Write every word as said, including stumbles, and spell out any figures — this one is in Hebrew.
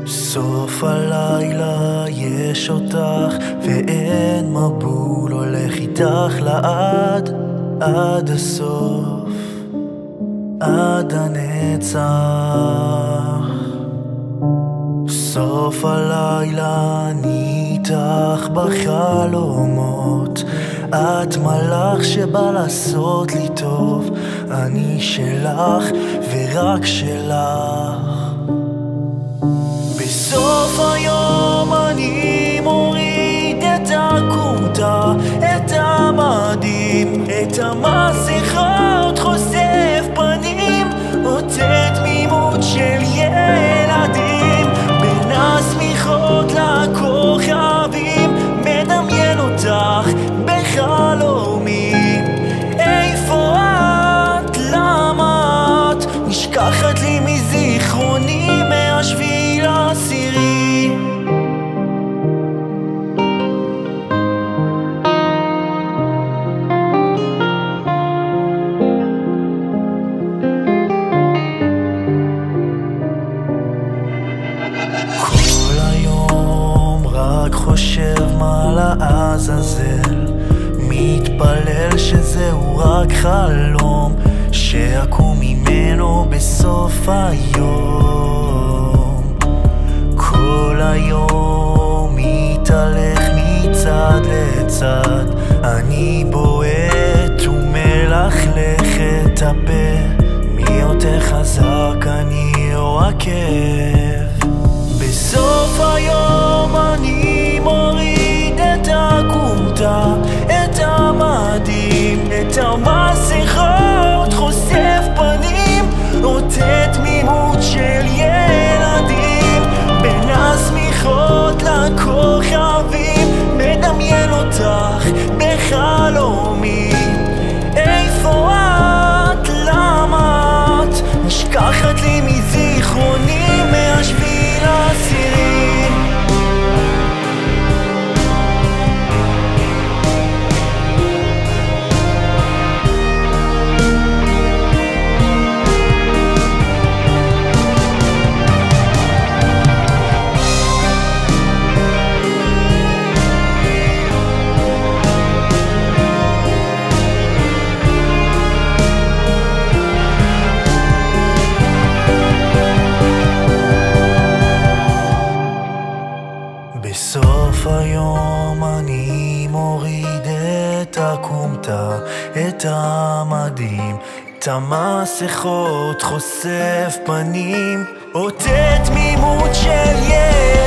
סוף הלילה יש אותך ואין מבול, הולך איתך לעד, עד הסוף, עד הנצח. סוף הלילה אני איתך בחלומות, את מלאך שבא לעשות לי טוב, אני שלך ורק שלך. בסוף היום אני מוריד את הכומתה, את המדים, את המסכות, חושף פנים, עוטה תמימות של ילדים, בין השמיכות לכוכבים, מדמיין אותך בחלומי. איפה את? למה את נשכחת לי מזיכרוני מהשביל העשירי? כל היום רק חושב מה לעזאזל, מתפלל שזהו רק חלום, שיקום ממנו בסוף היום. כל היום מתהלך מצד לצד, אני בועט ומלכלך את הפה, מי יותר חזק אני או הכאב. בסוף היום אני מוריד את הכומתה, את המדים, את המסכות, חושף פנים, עוטה תמימות של ילדים, בין השמיכות לכוכבים, מדמיין אותך בחלומי. איפה את? למה את נשכחת לי מזיכרוני מהשביל העשירי? בסוף היום אני מוריד את הכומתה, את המדים, את המסכות, חושף פנים, עוטה תמימות של ילד.